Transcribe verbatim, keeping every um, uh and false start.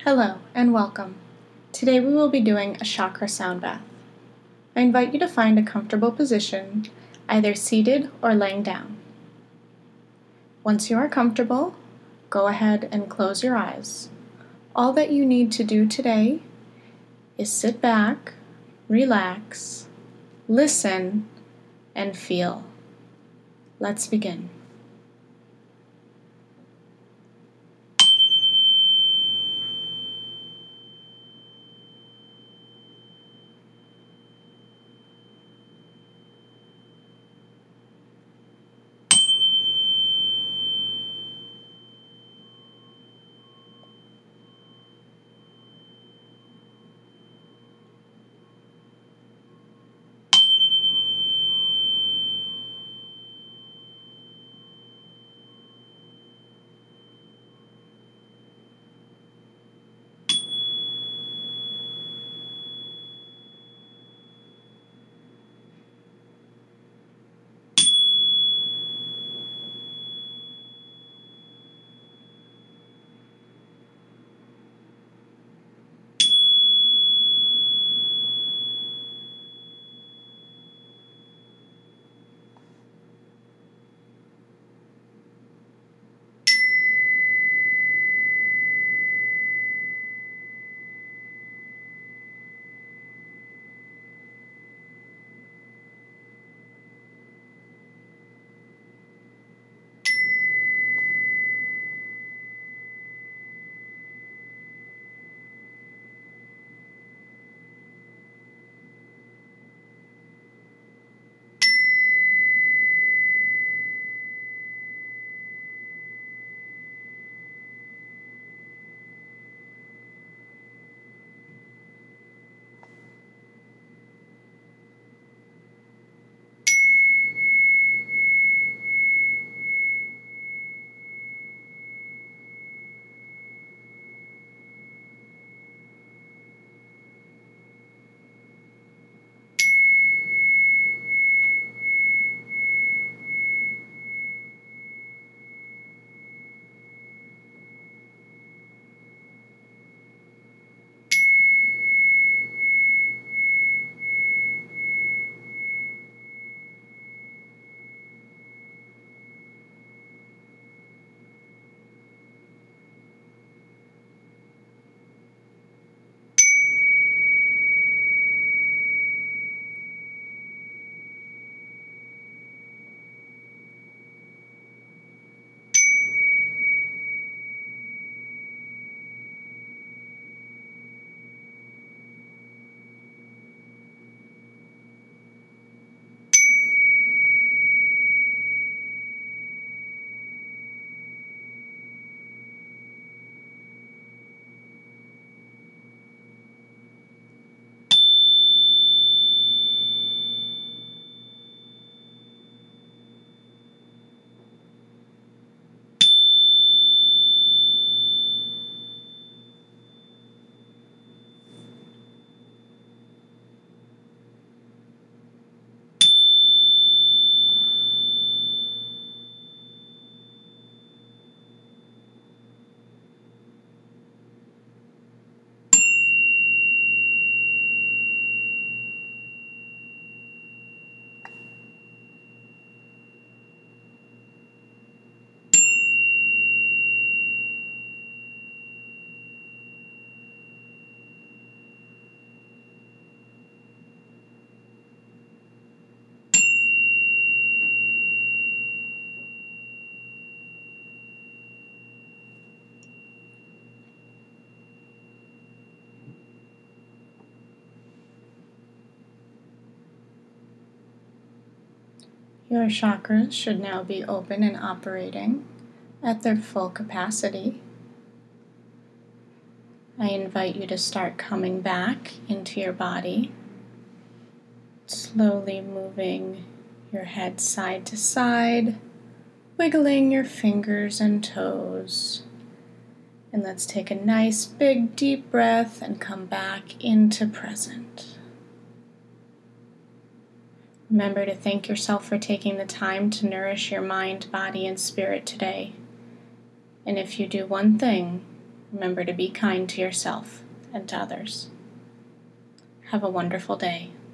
Hello and welcome. Today we will be doing a chakra sound bath. I invite you to find a comfortable position, either seated or laying down. Once you are comfortable, go ahead and close your eyes. All that you need to do today is sit back, relax, listen, and feel. Let's begin. Your chakras should now be open and operating at their full capacity. I invite you to start coming back into your body, slowly moving your head side to side, wiggling your fingers and toes. And let's take a nice big deep breath and come back into present. Remember to thank yourself for taking the time to nourish your mind, body, and spirit today. And if you do one thing, Remember to be kind to yourself and to others. Have a wonderful day.